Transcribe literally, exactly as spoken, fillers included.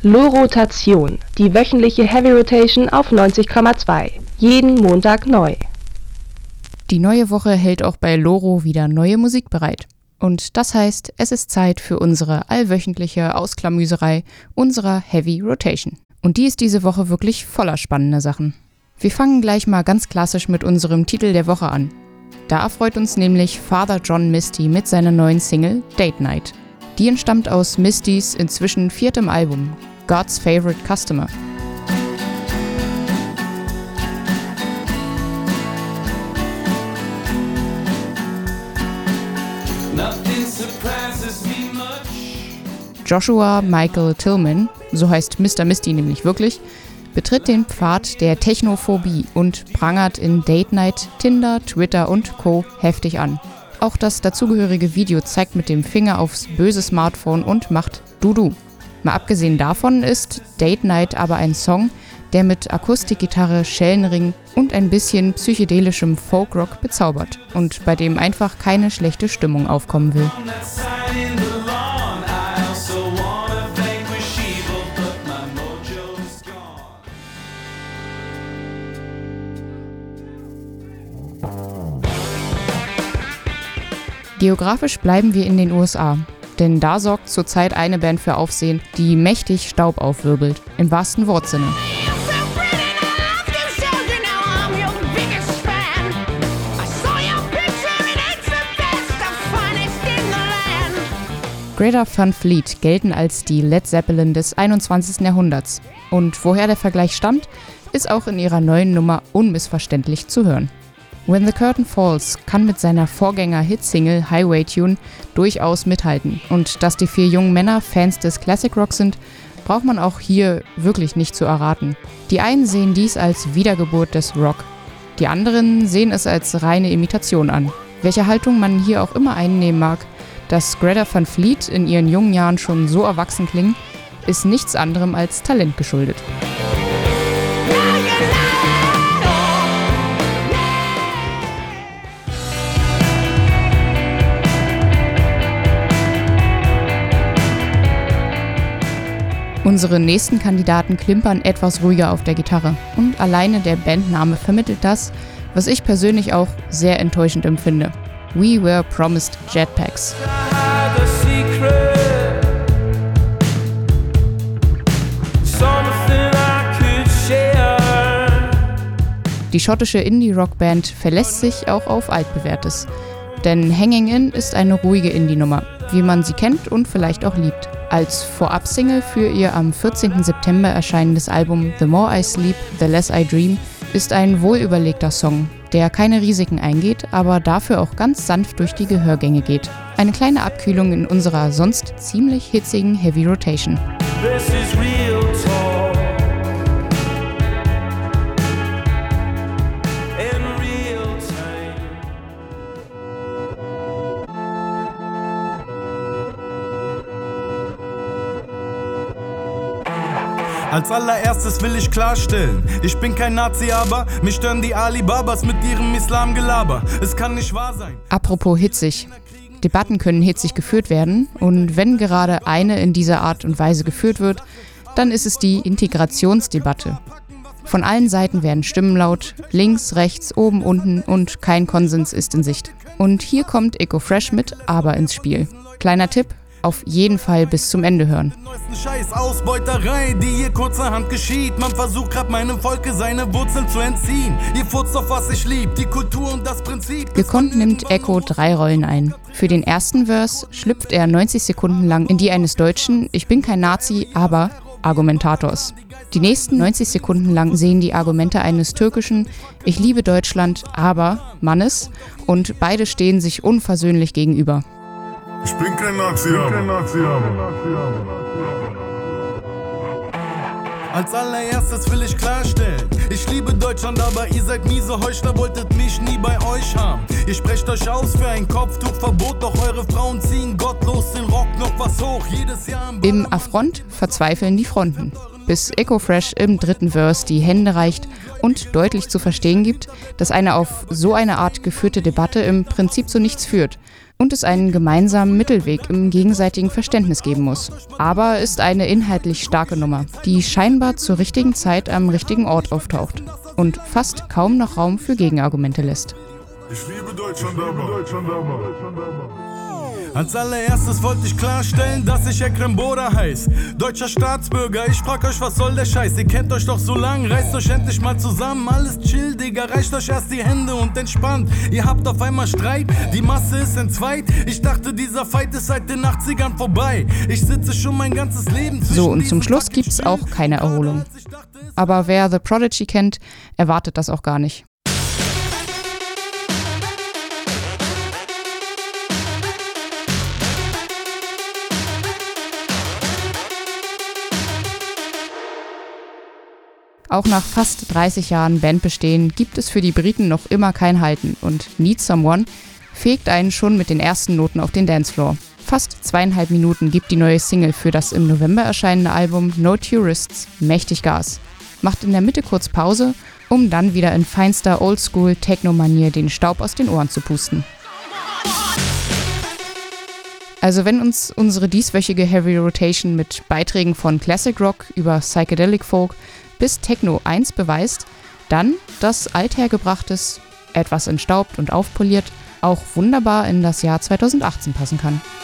Lo-Rotation, die wöchentliche Heavy Rotation auf neunzig Komma zwei. Jeden Montag neu. Die neue Woche hält auch bei Loro wieder neue Musik bereit. Und das heißt, es ist Zeit für unsere allwöchentliche Ausklamüserei unserer Heavy Rotation. Und die ist diese Woche wirklich voller spannender Sachen. Wir fangen gleich mal ganz klassisch mit unserem Titel der Woche an. Da freut uns nämlich Father John Misty mit seiner neuen Single Date Night. Die entstammt aus Mistys inzwischen viertem Album, God's Favorite Customer. Joshua Michael Tillman, so heißt Mister Misty nämlich wirklich, betritt den Pfad der Technophobie und prangert in Date Night, Tinder, Twitter und Co. heftig an. Auch das dazugehörige Video zeigt mit dem Finger aufs böse Smartphone und macht Du-Du. Mal abgesehen davon ist Date Night aber ein Song, der mit Akustikgitarre, Schellenring und ein bisschen psychedelischem Folkrock bezaubert und bei dem einfach keine schlechte Stimmung aufkommen will. Geografisch bleiben wir in den U S A, denn da sorgt zurzeit eine Band für Aufsehen, die mächtig Staub aufwirbelt, im wahrsten Wortsinne. Greta Van Fleet gelten als die Led Zeppelin des einundzwanzigsten Jahrhunderts. Und woher der Vergleich stammt, ist auch in ihrer neuen Nummer unmissverständlich zu hören. When the Curtain Falls kann mit seiner Vorgänger-Hit-Single Highway Tune durchaus mithalten. Und dass die vier jungen Männer Fans des Classic Rock sind, braucht man auch hier wirklich nicht zu erraten. Die einen sehen dies als Wiedergeburt des Rock, die anderen sehen es als reine Imitation an. Welche Haltung man hier auch immer einnehmen mag, dass Greta Van Fleet in ihren jungen Jahren schon so erwachsen klingen, ist nichts anderem als Talent geschuldet. Unsere nächsten Kandidaten klimpern etwas ruhiger auf der Gitarre und alleine der Bandname vermittelt das, was ich persönlich auch sehr enttäuschend empfinde. We Were Promised Jetpacks. Die schottische Indie-Rock-Band verlässt sich auch auf Altbewährtes. Denn Hanging In ist eine ruhige Indie-Nummer, wie man sie kennt und vielleicht auch liebt. Als Vorab-Single für ihr am vierzehnten September erscheinendes Album The More I Sleep, The Less I Dream ist ein wohlüberlegter Song, der keine Risiken eingeht, aber dafür auch ganz sanft durch die Gehörgänge geht. Eine kleine Abkühlung in unserer sonst ziemlich hitzigen Heavy Rotation. This is real talk. Als allererstes will ich klarstellen, ich bin kein Nazi, aber mich stören die Alibabas mit ihrem Islamgelaber. Es kann nicht wahr sein. Apropos hitzig. Debatten können hitzig geführt werden und wenn gerade eine in dieser Art und Weise geführt wird, dann ist es die Integrationsdebatte. Von allen Seiten werden Stimmen laut, links, rechts, oben, unten und kein Konsens ist in Sicht. Und hier kommt Eko Fresh mit Aber ins Spiel. Kleiner Tipp: auf jeden Fall bis zum Ende hören. Scheiß Ausbeuterei, die hier kurzerhand geschieht. Man versucht grad meinem Volke seine Wurzeln zu entziehen. Ihr furzt auf was ich lieb, die Kultur und das Prinzip. Gekonnt nimmt Eko drei Rollen ein. Für den ersten Verse schlüpft er neunzig Sekunden lang in die eines deutschen Ich bin kein Nazi, aber Argumentators. Die nächsten neunzig Sekunden lang sehen die Argumente eines türkischen Ich liebe Deutschland, aber Mannes und beide stehen sich unversöhnlich gegenüber. Ich bin kein Nazi, aber. Als allererstes will ich klarstellen, ich liebe Deutschland, aber ihr seid miese Heuchler, wolltet mich nie bei euch haben. Ihr sprecht euch aus für ein Kopftuchverbot, doch eure Frauen ziehen gottlos den Rock noch was hoch. Jedes Jahr im Affront verzweifeln die Fronten, bis Eko Fresh im dritten Verse die Hände reicht und deutlich zu verstehen gibt, dass eine auf so eine Art geführte Debatte im Prinzip zu nichts führt und es einen gemeinsamen Mittelweg im gegenseitigen Verständnis geben muss. Aber ist eine inhaltlich starke Nummer, die scheinbar zur richtigen Zeit am richtigen Ort auftaucht und fast kaum noch Raum für Gegenargumente lässt. Ich liebe Deutschland, aber. Als allererstes wollte ich klarstellen, dass ich Ekrem Boda heiß. Deutscher Staatsbürger, ich frag euch, was soll der Scheiß? Ihr kennt euch doch so lang, reißt euch endlich mal zusammen. Alles chill, Digga, reicht euch erst die Hände und entspannt. Ihr habt auf einmal Streit, die Masse ist entzweit. Ich dachte, dieser Fight ist seit den achtzigern vorbei. Ich sitze schon mein ganzes Leben zwischen. So, und zum Schluss gibt's auch keine Erholung. Aber wer The Prodigy kennt, erwartet das auch gar nicht. Auch nach fast dreißig Jahren Bandbestehen gibt es für die Briten noch immer kein Halten und Need Someone fegt einen schon mit den ersten Noten auf den Dancefloor. Fast zweieinhalb Minuten gibt die neue Single für das im November erscheinende Album No Tourists mächtig Gas. Macht in der Mitte kurz Pause, um dann wieder in feinster Oldschool-Techno-Manier den Staub aus den Ohren zu pusten. Also wenn uns unsere dieswöchige Heavy Rotation mit Beiträgen von Classic Rock über Psychedelic Folk bis Techno eins beweist, dann, dass althergebrachtes, etwas entstaubt und aufpoliert, auch wunderbar in das Jahr zweitausendachtzehn passen kann.